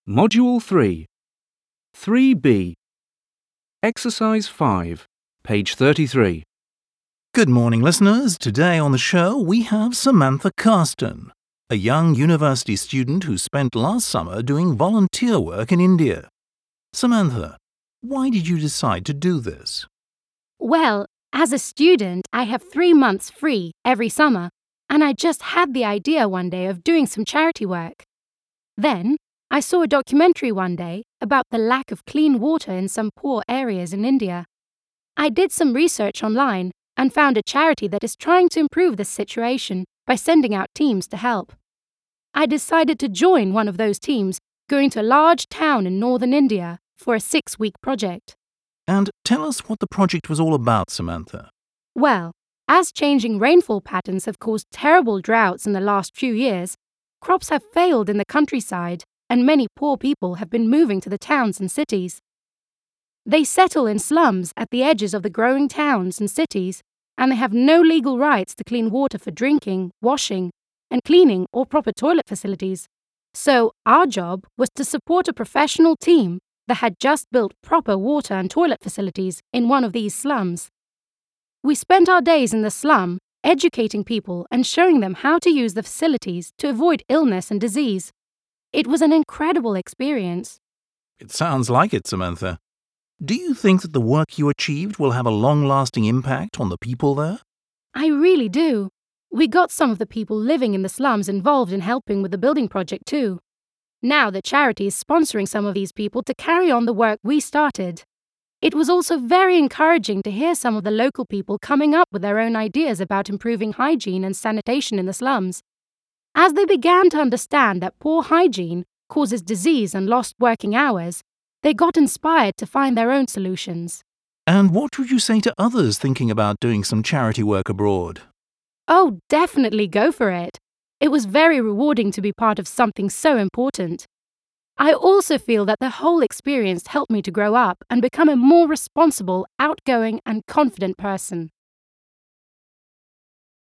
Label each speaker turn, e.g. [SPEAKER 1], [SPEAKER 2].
[SPEAKER 1] Module 3, 3B, Exercise 5, page 33.
[SPEAKER 2] Good morning, listeners. Today on the show, we have Samantha Carston, a young university student who spent last summer doing volunteer work in India. Samantha, why did you decide to do this?
[SPEAKER 3] Well, as a student, I have 3 months free every summer, and I just had the idea one day of doing some charity work. Then, I saw a documentary one day about the lack of clean water in some poor areas in India. I did some research online and found a charity that is trying to improve this situation by sending out teams to help. I decided to join one of those teams going to a large town in northern India for a 6-week project.
[SPEAKER 2] And tell us what the project was all about, Samantha.
[SPEAKER 3] Well, as changing rainfall patterns have caused terrible droughts in the last few years, crops have failed in the countryside and many poor people have been moving to the towns and cities. They settle in slums at the edges of the growing towns and cities, and they have no legal rights to clean water for drinking, washing, and cleaning or proper toilet facilities. So our job was to support a professional team that had just built proper water and toilet facilities in one of these slums. We spent our days in the slum educating people and showing them how to use the facilities to avoid illness and disease. It was an incredible experience.
[SPEAKER 2] It sounds like it, Samantha. Do you think that the work you achieved will have a long-lasting impact on the people there?
[SPEAKER 3] I really do. We got some of the people living in the slums involved in helping with the building project too. Now the charity is sponsoring some of these people to carry on the work we started. It was also very encouraging to hear some of the local people coming up with their own ideas about improving hygiene and sanitation in the slums. As they began to understand that poor hygiene causes disease and lost working hours, they got inspired to find their own solutions.
[SPEAKER 2] And what would you say to others thinking about doing some charity work abroad?
[SPEAKER 3] Oh, definitely go for it. It was very rewarding to be part of something so important. I also feel that the whole experience helped me to grow up and become a more responsible, outgoing, and confident person.